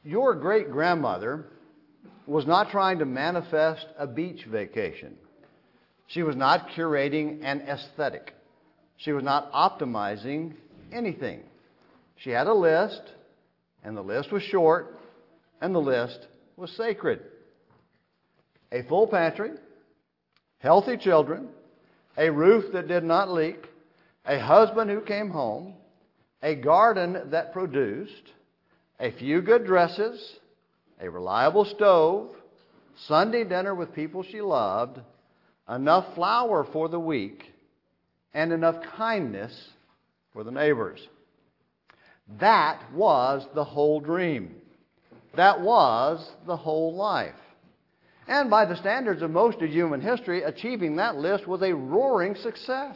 Your great-grandmother was not trying to manifest a beach vacation. She was not curating an aesthetic. She was not optimizing anything. She had a list, and the list was short, and the list was sacred. A full pantry, healthy children, a roof that did not leak, a husband who came home, a garden that produced, a few good dresses, a reliable stove, Sunday dinner with people she loved, enough flour for the week, and enough kindness for the neighbors. That was the whole dream. That was the whole life. And by the standards of most of human history, achieving that list was a roaring success.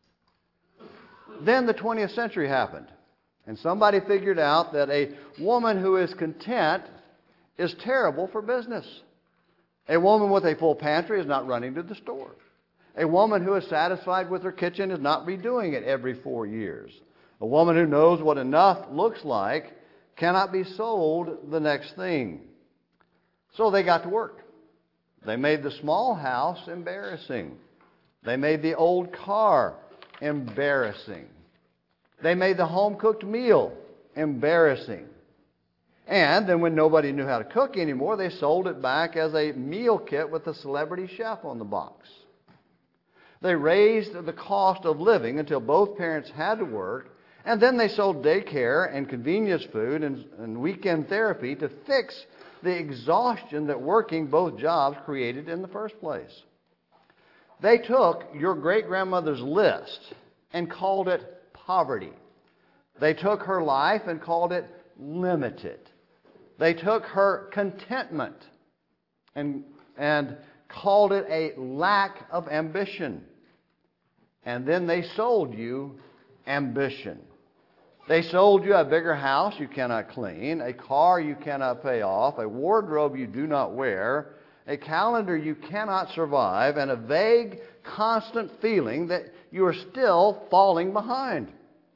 Then the 20th century happened, and somebody figured out that a woman who is content is terrible for business. A woman with a full pantry is not running to the store. A woman who is satisfied with her kitchen is not redoing it every 4 years. A woman who knows what enough looks like cannot be sold the next thing. So they got to work. They made the small house embarrassing. They made the old car embarrassing. They made the home-cooked meal embarrassing. And then when nobody knew how to cook anymore, they sold it back as a meal kit with a celebrity chef on the box. They raised the cost of living until both parents had to work, and then they sold daycare and convenience food and weekend therapy to fix the exhaustion that working both jobs created in the first place. They took your great-grandmother's list and called it poverty. They took her life and called it limited. They took her contentment and called it a lack of ambition. And then they sold you ambition. They sold you a bigger house you cannot clean, a car you cannot pay off, a wardrobe you do not wear, a calendar you cannot survive, and a vague, constant feeling that you are still falling behind.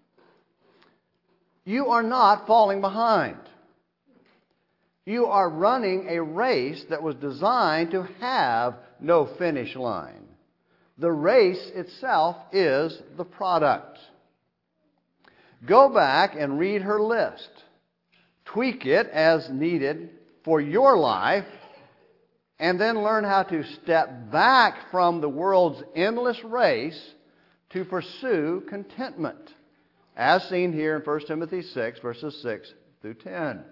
You are not falling behind. You are running a race that was designed to have no finish line. The race itself is the product. Go back and read her list. Tweak it as needed for your life, and then learn how to step back from the world's endless race to pursue contentment, as seen here in 1 Timothy 6, verses 6 through 10.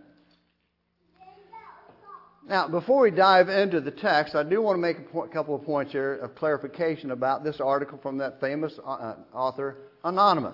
Now, before we dive into the text, I do want to make a couple of points here of clarification about this article from that famous author, Anonymous.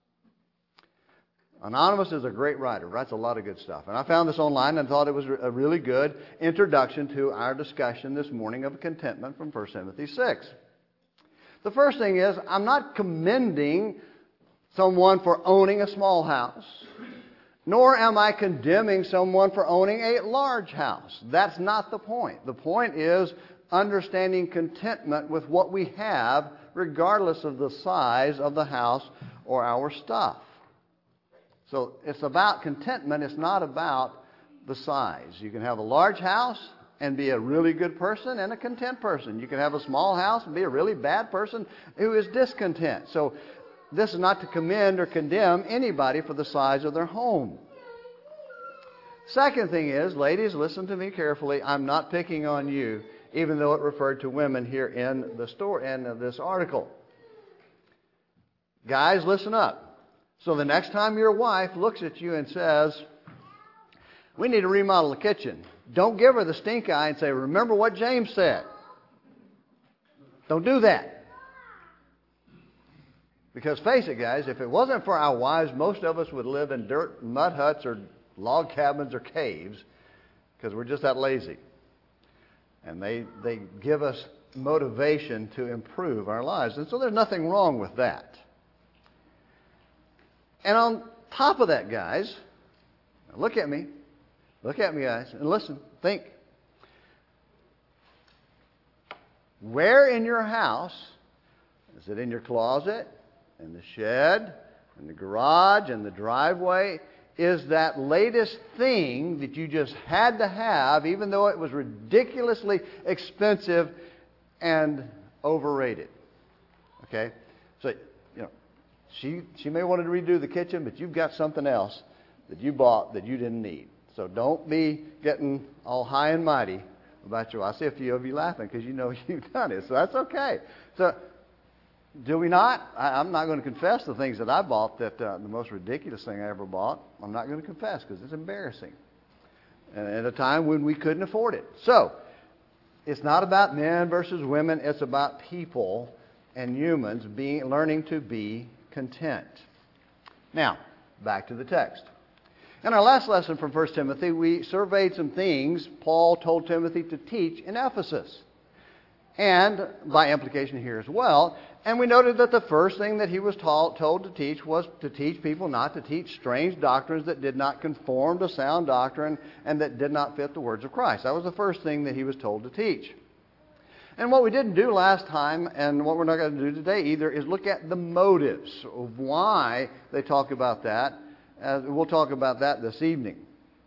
Anonymous is a great writer, writes a lot of good stuff. And I found this online and thought it was a really good introduction to our discussion this morning of contentment from 1 Timothy 6. The first thing is, I'm not commending someone for owning a small house, nor am I condemning someone for owning a large house. That's not the point. The point is understanding contentment with what we have, regardless of the size of the house or our stuff. So it's about contentment. It's not about the size. You can have a large house and be a really good person and a content person. You can have a small house and be a really bad person who is discontent. So this is not to commend or condemn anybody for the size of their home. Second thing is, ladies, listen to me carefully. I'm not picking on you, even though it referred to women here in the story and this article. Guys, listen up. So the next time your wife looks at you and says, we need to remodel the kitchen, don't give her the stink eye and say, remember what James said. Don't do that. Because face it, guys, if it wasn't for our wives, most of us would live in dirt, mud huts, or log cabins, or caves, because we're just that lazy. And they give us motivation to improve our lives. And so there's nothing wrong with that. And on top of that, guys, look at me, guys, and listen, think. Where in your house, is it in your closet, in the shed, in the garage, in the driveway, is that latest thing that you just had to have, even though it was ridiculously expensive and overrated. Okay? So, she may want to redo the kitchen, but you've got something else that you bought that you didn't need. So don't be getting all high and mighty about your... I see a few of you laughing because you know you've done it. So that's okay. So do we not? I'm not going to confess the things that I bought, that the most ridiculous thing I ever bought. I'm not going to confess because it's embarrassing. And at a time when we couldn't afford it. So it's not about men versus women. It's about people and humans learning to be content. Now, back to the text. In our last lesson from 1 Timothy, we surveyed some things Paul told Timothy to teach in Ephesus. And by implication here as well. And we noted that the first thing that he was told to teach was to teach people not to teach strange doctrines that did not conform to sound doctrine and that did not fit the words of Christ. That was the first thing that he was told to teach. And what we didn't do last time, and what we're not going to do today either, is look at the motives of why they talk about that. We'll talk about that this evening.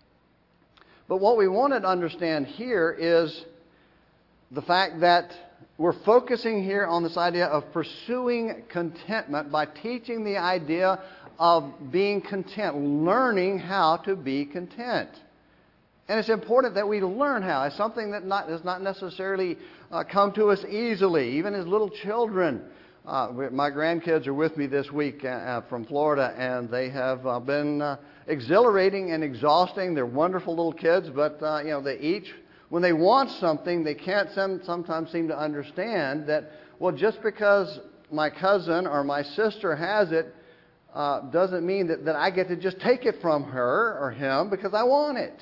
But what we wanted to understand here is the fact that we're focusing here on this idea of pursuing contentment by teaching the idea of being content, learning how to be content. And it's important that we learn how. It's something that does not necessarily come to us easily, even as little children. My grandkids are with me this week from Florida, and they have been exhilarating and exhausting. They're wonderful little kids, but they each, when they want something, they can't sometimes seem to understand that, well, just because my cousin or my sister has it doesn't mean that I get to just take it from her or him because I want it.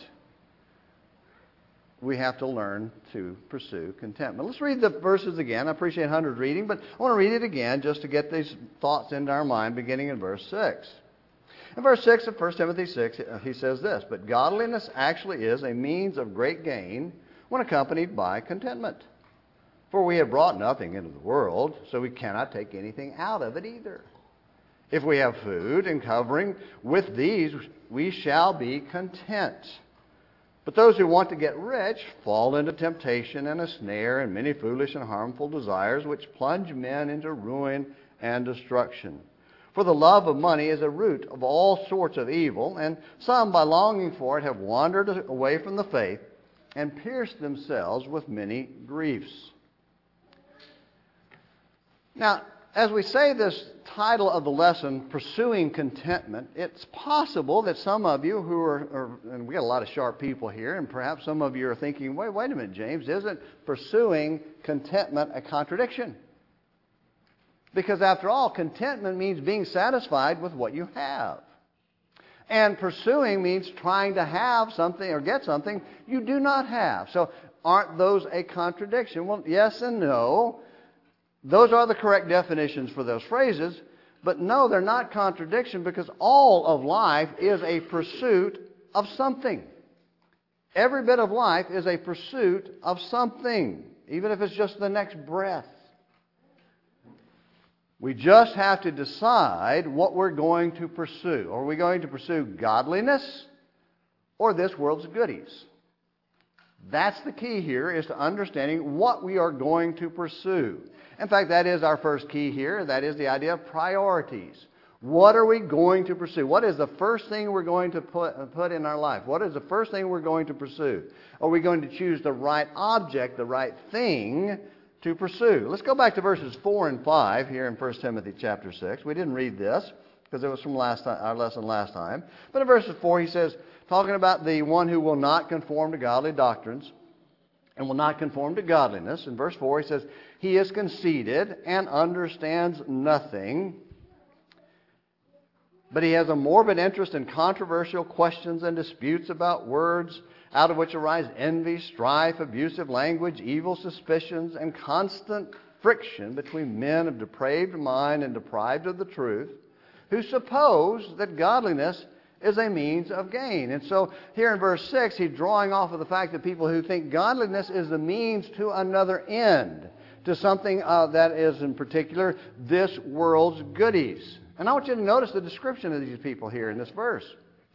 We have to learn to pursue contentment. Let's read the verses again. I appreciate 100 reading, but I want to read it again just to get these thoughts into our mind, beginning in verse 6. In verse 6 of 1 Timothy 6, he says this, "But godliness actually is a means of great gain when accompanied by contentment. For we have brought nothing into the world, so we cannot take anything out of it either. If we have food and covering, with these we shall be content. But those who want to get rich fall into temptation and a snare and many foolish and harmful desires which plunge men into ruin and destruction. For the love of money is a root of all sorts of evil, and some by longing for it have wandered away from the faith and pierced themselves with many griefs." Now, as we say this title of the lesson, Pursuing Contentment, it's possible that some of you who are, and we got a lot of sharp people here, and perhaps some of you are thinking, wait a minute, James, isn't pursuing contentment a contradiction? Because after all, contentment means being satisfied with what you have. And pursuing means trying to have something or get something you do not have. So aren't those a contradiction? Well, yes and no. Those are the correct definitions for those phrases, but no, they're not contradiction because all of life is a pursuit of something. Every bit of life is a pursuit of something, even if it's just the next breath. We just have to decide what we're going to pursue. Are we going to pursue godliness or this world's goodies? That's the key here, is to understanding what we are going to pursue. In fact, that is our first key here. That is the idea of priorities. What are we going to pursue? What is the first thing we're going to put in our life? What is the first thing we're going to pursue? Are we going to choose the right object, the right thing to pursue? Let's go back to verses 4 and 5 here in 1 Timothy chapter 6. We didn't read this because it was from our lesson last time. But in verses 4 he says, talking about the one who will not conform to godly doctrines and will not conform to godliness. In verse 4 he says, "He is conceited and understands nothing, but he has a morbid interest in controversial questions and disputes about words, out of which arise envy, strife, abusive language, evil suspicions, and constant friction between men of depraved mind and deprived of the truth, who suppose that godliness is a means of gain." And so here in verse 6, he's drawing off of the fact that people who think godliness is the means to another end, to something that is in particular this world's goodies. And I want you to notice the description of these people here in this verse.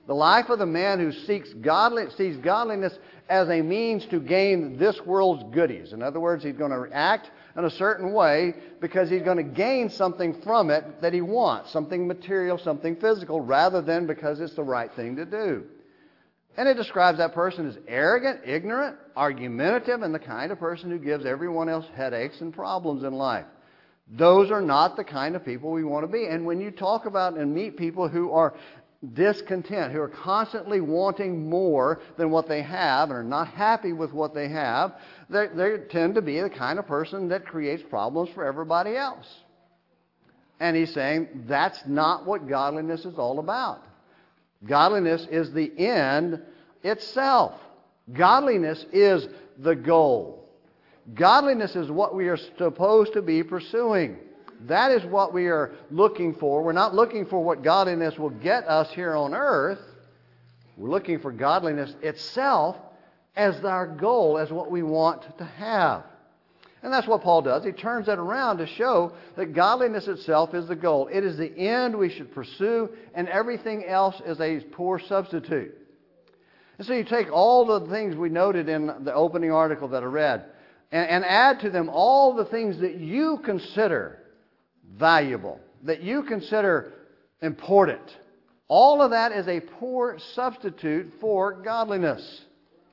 The life of the man who sees godliness as a means to gain this world's goodies. In other words, he's going to act in a certain way because he's going to gain something from it that he wants, something material, something physical, rather than because it's the right thing to do. And it describes that person as arrogant, ignorant, argumentative, and the kind of person who gives everyone else headaches and problems in life. Those are not the kind of people we want to be. And when you talk about and meet people who are discontent, who are constantly wanting more than what they have and are not happy with what they have, they tend to be the kind of person that creates problems for everybody else. And he's saying that's not what godliness is all about. Godliness is the end itself. Godliness is the goal. Godliness is what we are supposed to be pursuing. That is what we are looking for. We're not looking for what godliness will get us here on earth. We're looking for godliness itself as our goal, as what we want to have. And that's what Paul does. He turns that around to show that godliness itself is the goal. It is the end we should pursue, and everything else is a poor substitute. And so you take all the things we noted in the opening article that I read, and add to them all the things that you consider valuable, that you consider important. All of that is a poor substitute for godliness.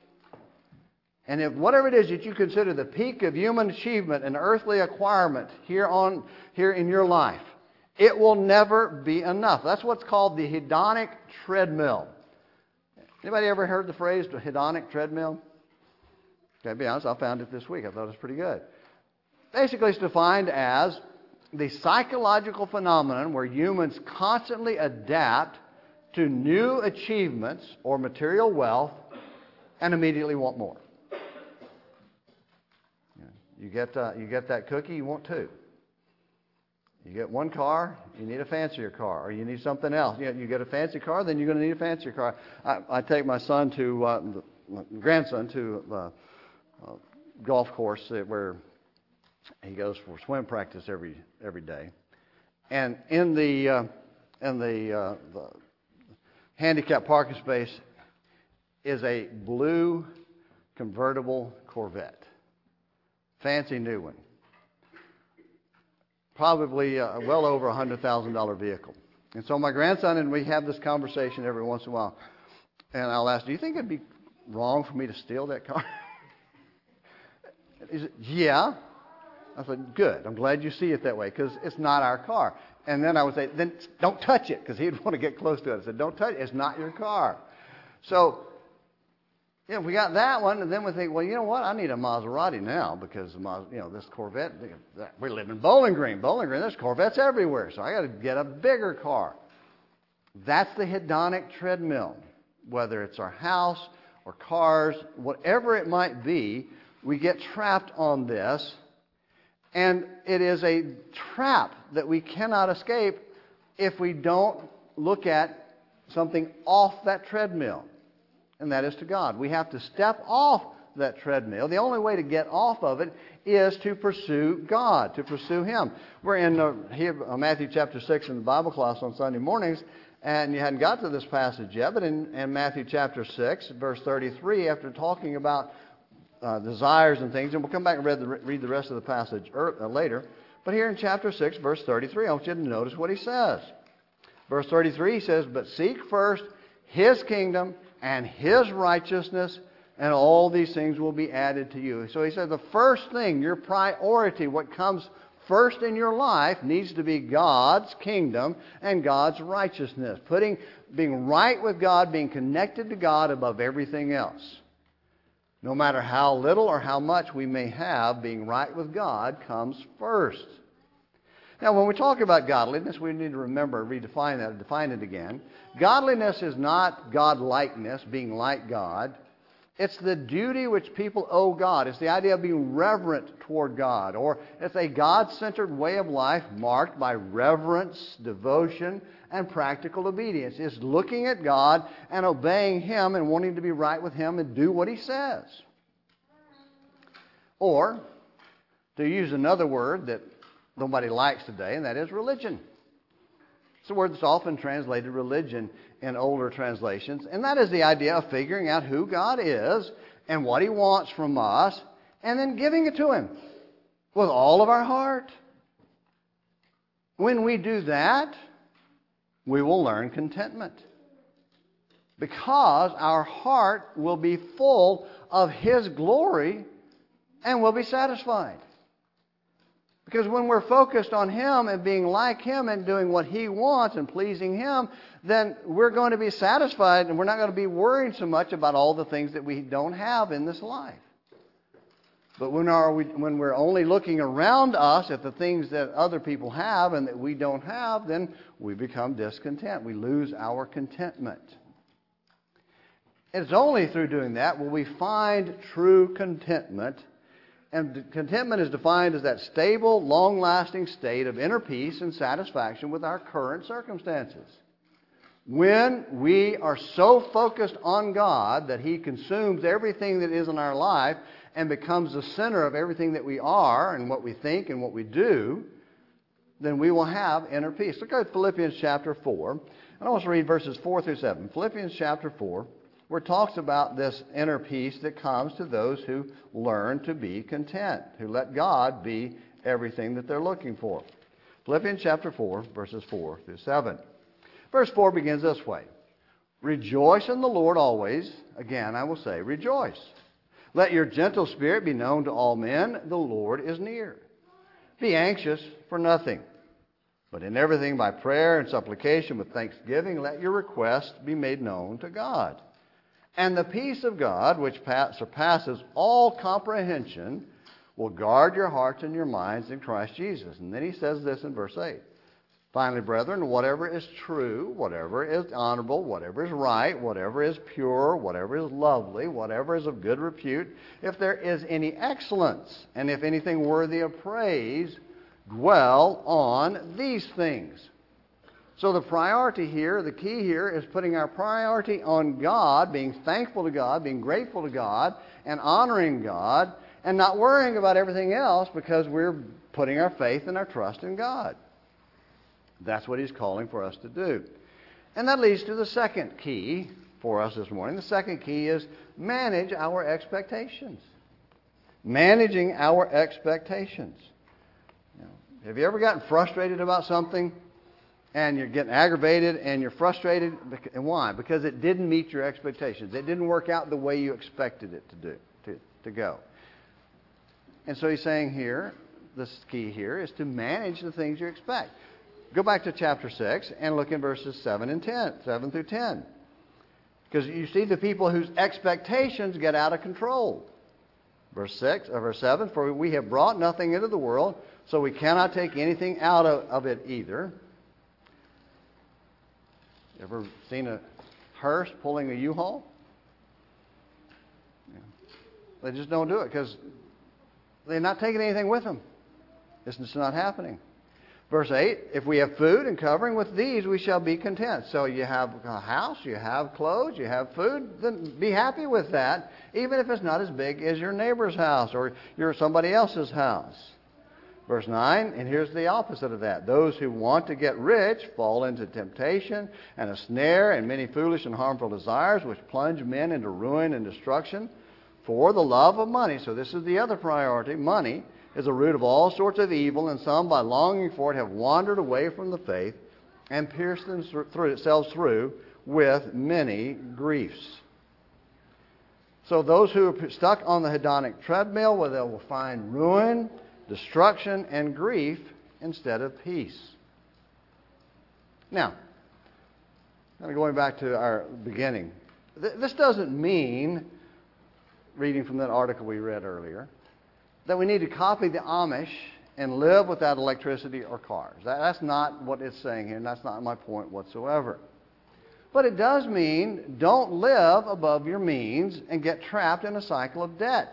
And if whatever it is that you consider the peak of human achievement and earthly acquirement here in your life, it will never be enough. That's what's called the hedonic treadmill. Anybody ever heard the phrase the hedonic treadmill? Okay, to be honest, I found it this week. I thought it was pretty good. Basically, it's defined as the psychological phenomenon where humans constantly adapt to new achievements or material wealth and immediately want more. You get that cookie, you want two. You get one car, you need a fancier car, or you need something else. You get a fancy car, then you're going to need a fancier car. I take my grandson to the golf course where he goes for swim practice every day, and in the handicap parking space is a blue convertible Corvette, fancy new one, probably well over $100,000 vehicle. And so my grandson and we have this conversation every once in a while, and I'll ask, "Do you think it'd be wrong for me to steal that car?" He said, "Yeah." I said, "Good. I'm glad you see it that way because it's not our car." And then I would say, "Then don't touch it," because he'd want to get close to it. I said, "Don't touch it. It's not your car." So, we got that one, and then we think, well, you know what? I need a Maserati now because this Corvette. We live in Bowling Green. Bowling Green, there's Corvettes everywhere, so I got to get a bigger car. That's the hedonic treadmill. Whether it's our house or cars, whatever it might be, we get trapped on this. And it is a trap that we cannot escape if we don't look at something off that treadmill, and that is to God. We have to step off that treadmill. The only way to get off of it is to pursue God, to pursue Him. We're in Matthew chapter 6 in the Bible class on Sunday mornings, and you hadn't got to this passage yet, but in Matthew chapter 6, verse 33, after talking about desires and things, and we'll come back and read the rest of the passage later. But here in chapter 6, verse 33, I want you to notice what he says. Verse 33, he says, "But seek first His kingdom and His righteousness, and all these things will be added to you." So he said the first thing, your priority, what comes first in your life needs to be God's kingdom and God's righteousness. Being right with God, being connected to God above everything else. No matter how little or how much we may have, being right with God comes first. Now, when we talk about godliness, we need to remember, define it again. Godliness is not God-likeness, being like God. It's the duty which people owe God. It's the idea of being reverent toward God. Or it's a God-centered way of life marked by reverence, devotion, and practical obedience. It's looking at God and obeying Him and wanting to be right with Him and do what He says. Or, to use another word that nobody likes today, and that is religion. It's a word that's often translated religion in older translations. And that is the idea of figuring out who God is and what He wants from us, and then giving it to Him with all of our heart. When we do that, we will learn contentment, because our heart will be full of His glory and will be satisfied. Because when we're focused on Him and being like Him and doing what He wants and pleasing Him, then we're going to be satisfied, and we're not going to be worried so much about all the things that we don't have in this life. But when we're only looking around us at the things that other people have and that we don't have, then we become discontent. We lose our contentment. It's only through doing that will we find true contentment. And contentment is defined as that stable, long-lasting state of inner peace and satisfaction with our current circumstances. When we are so focused on God that He consumes everything that is in our life and becomes the center of everything that we are and what we think and what we do, then we will have inner peace. Look at Philippians chapter 4. And I want to read verses 4 through 7. Philippians chapter 4, where it talks about this inner peace that comes to those who learn to be content, who let God be everything that they're looking for. Philippians chapter 4, verses 4 through 7. Verse 4 begins this way. Rejoice in the Lord always. Again, I will say, rejoice. Let your gentle spirit be known to all men. The Lord is near. Be anxious for nothing, but in everything by prayer and supplication with thanksgiving, let your requests be made known to God. And the peace of God, which surpasses all comprehension, will guard your hearts and your minds in Christ Jesus. And then he says this in verse 8. Finally, brethren, whatever is true, whatever is honorable, whatever is right, whatever is pure, whatever is lovely, whatever is of good repute, if there is any excellence, and if anything worthy of praise, dwell on these things. So the priority here, the key here, is putting our priority on God, being thankful to God, being grateful to God, and honoring God, and not worrying about everything else because we're putting our faith and our trust in God. That's what He's calling for us to do. And that leads to the second key for us this morning. The second key is manage our expectations. Managing our expectations. Have you ever gotten frustrated about something? And you're getting aggravated and you're frustrated. And why? Because it didn't meet your expectations. It didn't work out the way you expected it to go. And so he's saying here, this key here is to manage the things you expect. Go back to chapter 6 and look in verses 7 through 10. Because you see the people whose expectations get out of control. Verse 7, for we have brought nothing into the world, so we cannot take anything out of it either. Ever seen a hearse pulling a U-Haul? Yeah. They just don't do it because they're not taking anything with them. It's just not happening. Verse 8, if we have food and covering, with these we shall be content. So you have a house, you have clothes, you have food, then be happy with that, even if it's not as big as your neighbor's house or somebody else's house. Verse 9, and here's the opposite of that. Those who want to get rich fall into temptation and a snare and many foolish and harmful desires, which plunge men into ruin and destruction for the love of money. So this is the other priority. Money is a root of all sorts of evil, and some, by longing for it, have wandered away from the faith and pierced themselves through with many griefs. So those who are stuck on the hedonic treadmill, where they will find ruin, destruction, and grief instead of peace. Now, kind of going back to our beginning, this doesn't mean, reading from that article we read earlier, that we need to copy the Amish and live without electricity or cars. That's not what it's saying here, and that's not my point whatsoever. But it does mean don't live above your means and get trapped in a cycle of debt.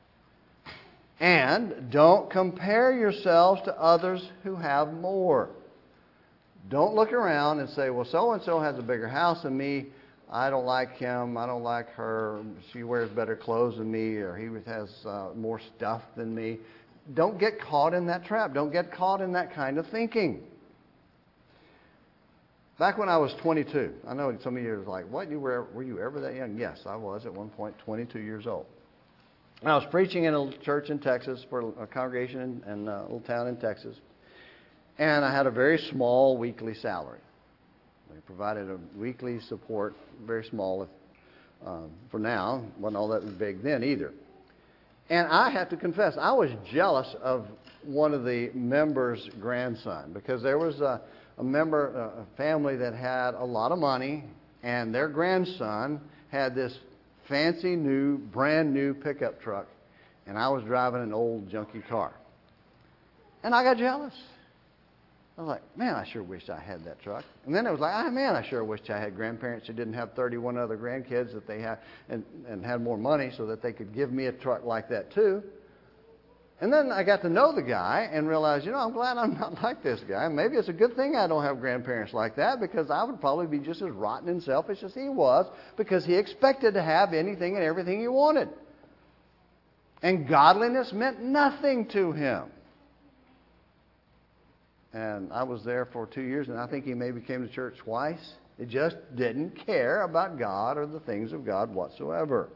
And don't compare yourselves to others who have more. Don't look around and say, well, so-and-so has a bigger house than me. I don't like him. I don't like her. She wears better clothes than me, or he has more stuff than me. Don't get caught in that trap. Don't get caught in that kind of thinking. Back when I was 22, I know some of you are like, what, were you ever that young? Yes, I was at one point 22 years old. And I was preaching in a church in Texas for a congregation in a little town in Texas. And I had a very small weekly salary. They provided a weekly support, very small for now. Wasn't all that big then either. And I have to confess, I was jealous of one of the members' grandson, because there was a family that had a lot of money, and their grandson had this fancy brand new pickup truck, and I was driving an old junky car. And I got jealous. I was like, man, I sure wish I had that truck. And then it was like, man, I sure wish I had grandparents who didn't have 31 other grandkids that they had and had more money so that they could give me a truck like that too. And then I got to know the guy and realized, I'm glad I'm not like this guy. Maybe it's a good thing I don't have grandparents like that, because I would probably be just as rotten and selfish as he was, because he expected to have anything and everything he wanted. And godliness meant nothing to him. And I was there for 2 years, and I think he maybe came to church twice. He just didn't care about God or the things of God whatsoever.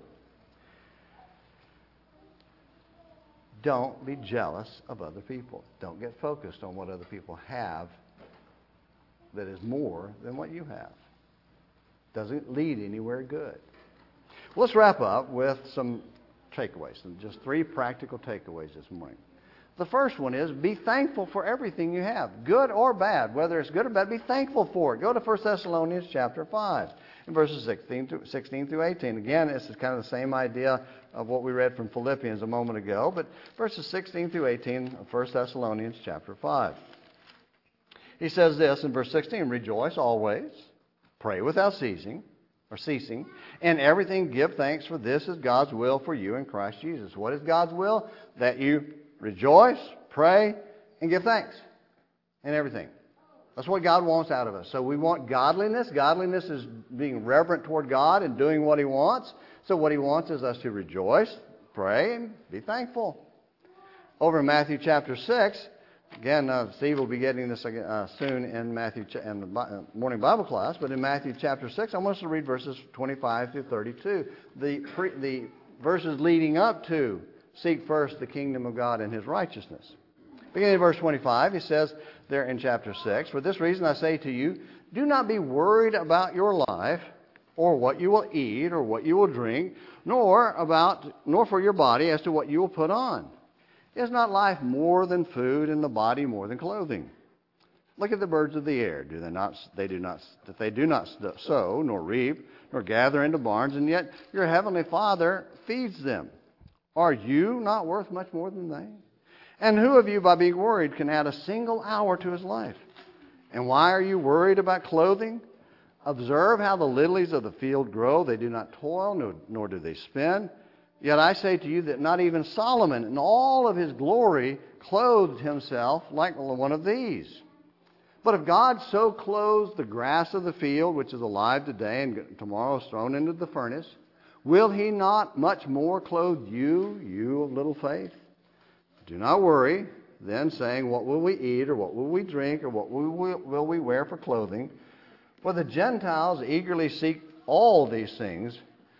Don't be jealous of other people. Don't get focused on what other people have that is more than what you have. Doesn't lead anywhere good. Well, let's wrap up with some takeaways, and just 3 practical takeaways this morning. The first one is, be thankful for everything you have, good or bad. Whether it's good or bad, be thankful for it. Go to 1 Thessalonians chapter 5, in verses 16 through 18. Again, this is kind of the same idea of what we read from Philippians a moment ago, but verses 16 through 18 of 1 Thessalonians chapter 5. He says this in verse 16, rejoice always, pray without ceasing, and everything give thanks, for this is God's will for you in Christ Jesus. What is God's will? That you rejoice, pray, and give thanks in everything. That's what God wants out of us. So we want godliness. Godliness is being reverent toward God and doing what He wants. So what He wants is us to rejoice, pray, and be thankful. Over in Matthew chapter 6, again, Steve will be getting this soon in the morning Bible class, but in Matthew chapter 6, I want us to read verses 25 through 32. The verses leading up to seek first the kingdom of God and His righteousness. Beginning in verse 25, he says there in chapter 6, for this reason I say to you, do not be worried about your life, or what you will eat, or what you will drink, nor for your body as to what you will put on. Is not life more than food, and the body more than clothing? Look at the birds of the air. They do not sow, nor reap, nor gather into barns, and yet your heavenly Father feeds them. Are you not worth much more than they? And who of you, by being worried, can add a single hour to his life? And why are you worried about clothing? Observe how the lilies of the field grow. They do not toil, nor do they spin. Yet I say to you that not even Solomon in all of his glory clothed himself like one of these. But if God so clothes the grass of the field, which is alive today and tomorrow is thrown into the furnace, will He not much more clothe you of little faith? Do not worry, then, saying, what will we eat, or what will we drink, or what will we wear for clothing? For the Gentiles eagerly seek all these things,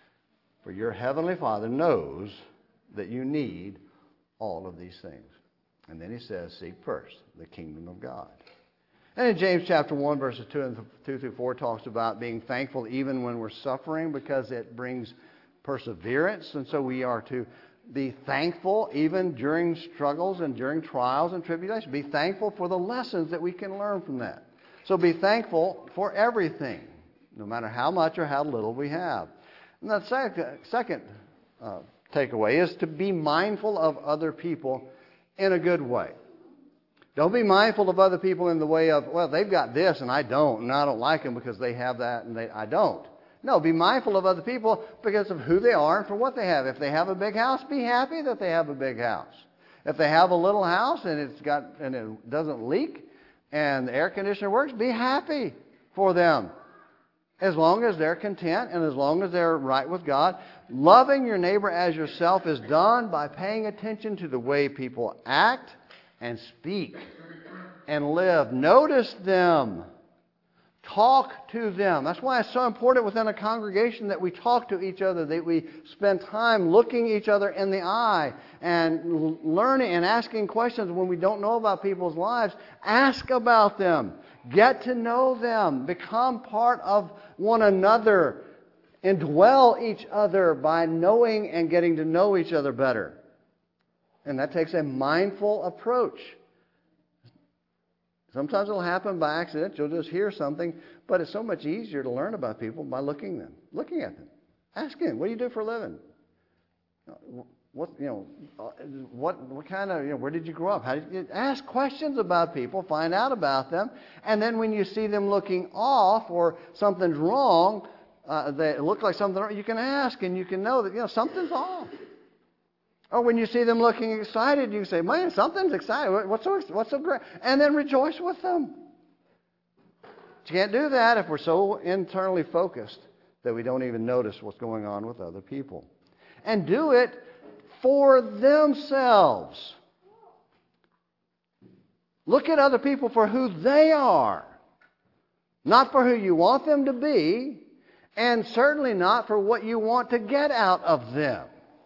for your heavenly Father knows that you need all of these things. And then he says, seek first the kingdom of God. And in James chapter 1, verses 2 through 4 talks about being thankful even when we're suffering, because it brings perseverance. And so we are to be thankful even during struggles and during trials and tribulations. Be thankful for the lessons that we can learn from that. So be thankful for everything, no matter how much or how little we have. And the second takeaway is to be mindful of other people in a good way. Don't be mindful of other people in the way of, well, they've got this and I don't like them because they have that and I don't. No, be mindful of other people because of who they are and for what they have. If they have a big house, be happy that they have a big house. If they have a little house and it doesn't leak and the air conditioner works, be happy for them. As long as they're content and as long as they're right with God. Loving your neighbor as yourself is done by paying attention to the way people act and speak and live. Notice them. Talk to them. That's why it's so important within a congregation that we talk to each other, that we spend time looking each other in the eye and learning and asking questions when we don't know about people's lives. Ask about them. Get to know them. Become part of one another. Indwell each other by knowing and getting to know each other better. And that takes a mindful approach. Sometimes it'll happen by accident. You'll just hear something. But it's so much easier to learn about people by looking at them. Asking them, what do you do for a living? What kind of, where did you grow up? How did you, ask questions about people. Find out about them. And then when you see them looking off or something's wrong, they look like something wrong, you can ask and you can know that, something's off. Or when you see them looking excited, you can say, man, something's exciting. What's so great? And then rejoice with them. But you can't do that if we're so internally focused that we don't even notice what's going on with other people. And do it for themselves. Look at other people for who they are. Not for who you want them to be. And certainly not for what you want to get out of them.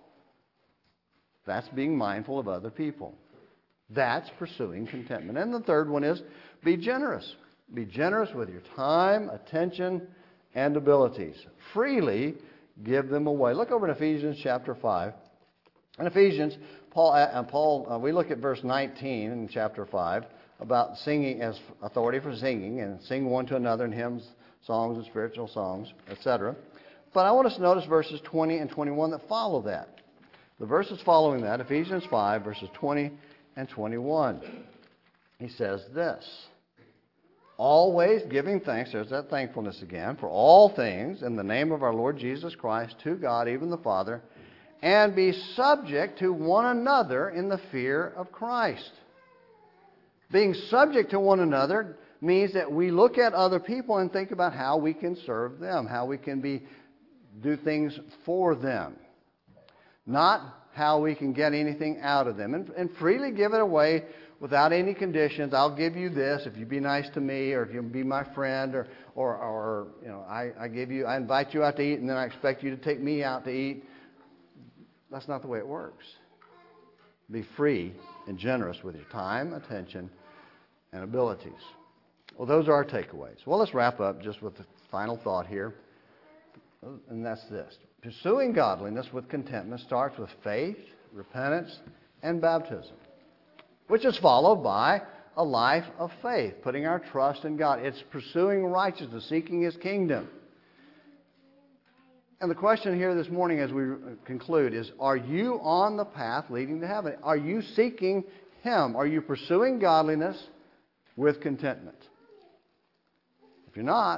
That's being mindful of other people. That's pursuing contentment. And the third one is be generous. Be generous with your time, attention, and abilities. Freely give them away. Look over in Ephesians chapter 5. In Ephesians, Paul, we look at verse 19 in chapter 5 about singing as authority for singing and sing one to another in hymns, songs, and spiritual songs, etc. But I want us to notice verses 20 and 21 that follow that. The verses following that, Ephesians 5, verses 20 and 21. He says this, always giving thanks, there's that thankfulness again, for all things in the name of our Lord Jesus Christ, to God, even the Father, and be subject to one another in the fear of Christ. Being subject to one another means that we look at other people and think about how we can serve them, how we can do things for them. Not how we can get anything out of them. And freely give it away without any conditions. I'll give you this if you be nice to me, or if you'll be my friend, or I invite you out to eat and then I expect you to take me out to eat. That's not the way it works. Be free and generous with your time, attention, and abilities. Well, those are our takeaways. Well, let's wrap up just with the final thought here. And that's this. Pursuing godliness with contentment starts with faith, repentance, and baptism, which is followed by a life of faith, putting our trust in God. It's pursuing righteousness, seeking His kingdom. And the question here this morning as we conclude is, are you on the path leading to heaven? Are you seeking Him? Are you pursuing godliness with contentment? If you're not,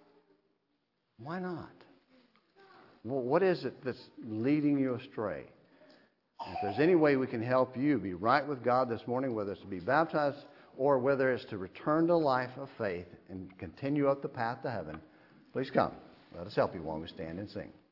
why not? Well, what is it that's leading you astray? If there's any way we can help you be right with God this morning, whether it's to be baptized or whether it's to return to life of faith and continue up the path to heaven, please come. Let us help you while we stand and sing.